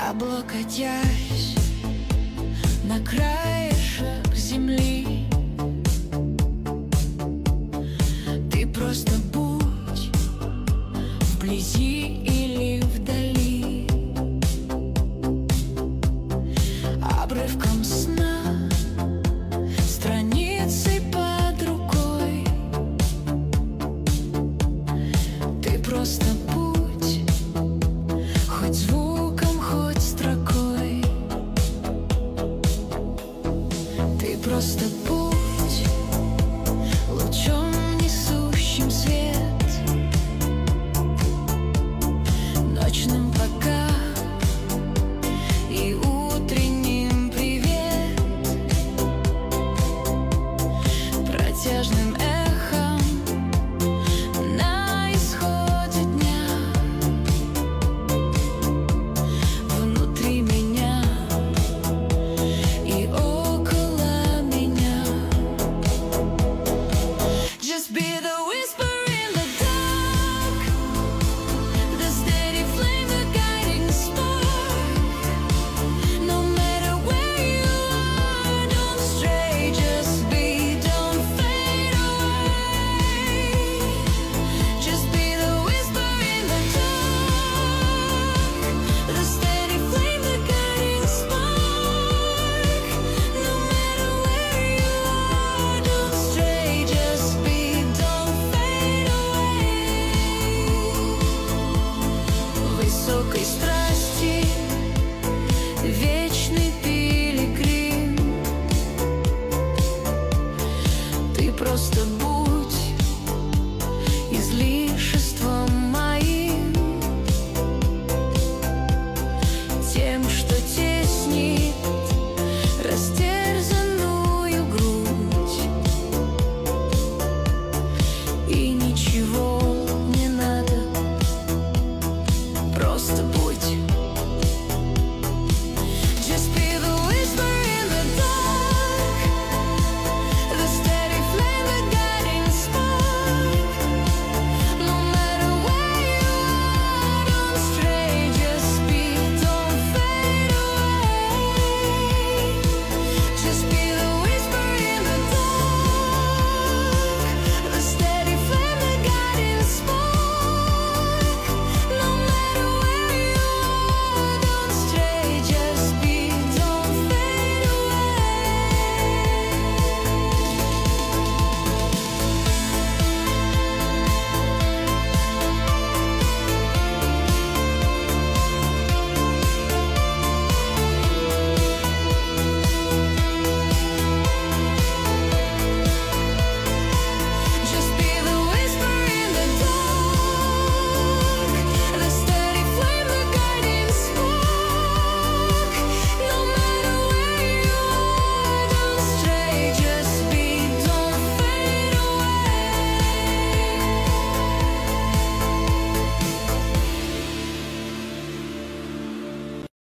облокотясь на краешек земли. Ты просто будь вблизи или вдали, обрывком сна, страницей под рукой. Ты просто будь хоть звуком, хоть строкой. Ты просто будь лучом, несущим свет, ночным пока и утренним привет, протяжным эхом на исходе дня. Внутри меня и около меня. Just be the whisper in the dark, the steady flame, the guiding spark. No matter where you are, don't stray, just be, don't fade away. Just be the whisper in the dark, the steady flame, the guiding spark. No matter where you are, don't stray, just be, don't fade away. Высокой страсти вечный пилигрим. Ты просто будь излишеством моим, тем,